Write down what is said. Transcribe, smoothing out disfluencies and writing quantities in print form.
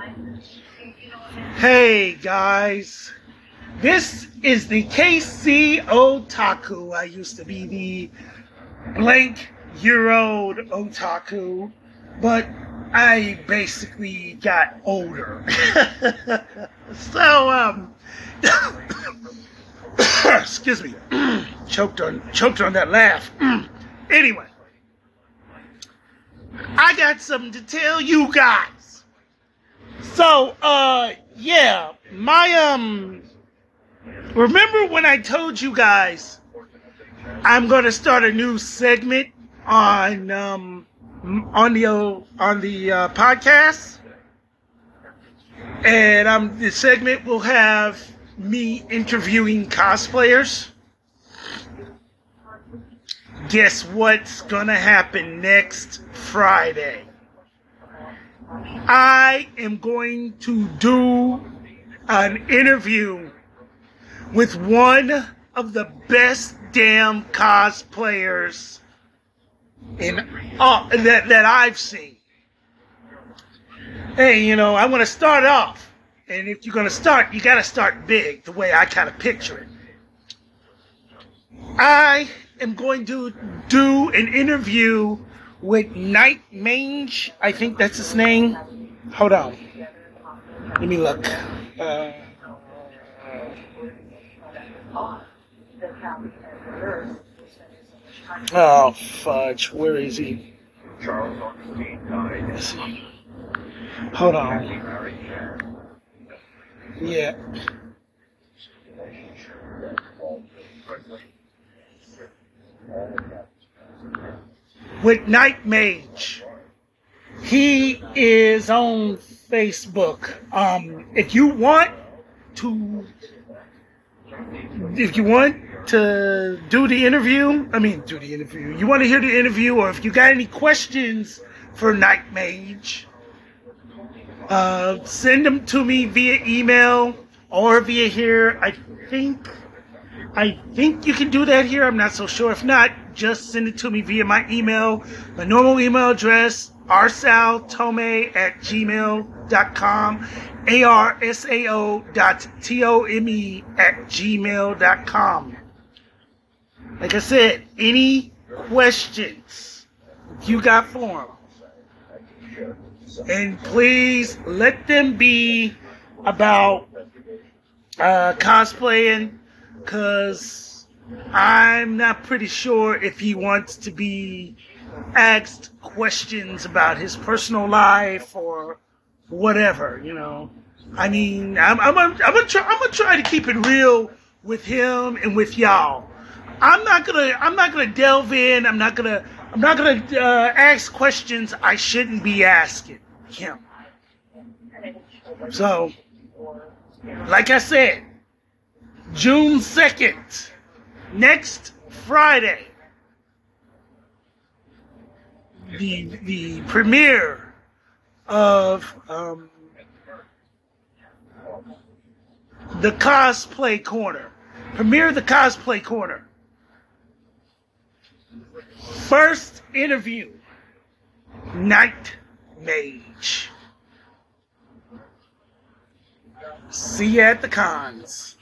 Hey guys, this is the KC Otaku. I used to be the blank Euro Otaku, but I basically got older. So, excuse me, choked on that laugh. Anyway, I got something to tell you guys. So, yeah, remember when I told you guys I'm gonna start a new segment on the podcast, and the segment will have me interviewing cosplayers. Guess what's gonna happen next Friday? I am going to do an interview with one of the best damn cosplayers that I've seen. Hey, I want to start off, and if you're going to start, you got to start big, the way I kind of picture it. I am going to do an interview with Night Mange. I think that's his name. Hold on. Let me look. Oh, fudge. Where is he? Let's see. Hold on. Yeah. With Night Mage. He is on Facebook. If you want to do the interview, you want to hear the interview, or if you got any questions for Night Mage, send them to me via email or via here. I think you can do that here. I'm not so sure. If not, just send it to me via my email. My normal email address, arsaltome@gmail.com, arsao.tome@gmail.com. Like I said, any questions you got for them, and please let them be about cosplaying, because I'm not pretty sure if he wants to be asked questions about his personal life or whatever, I'm gonna try to keep it real with him and with y'all. I'm not gonna delve in. I'm not gonna ask questions I shouldn't be asking him. So, like I said, June 2nd, next Friday, the premiere of the Cosplay Corner. Premiere of the Cosplay Corner. First interview, Night Mage. See you at the cons.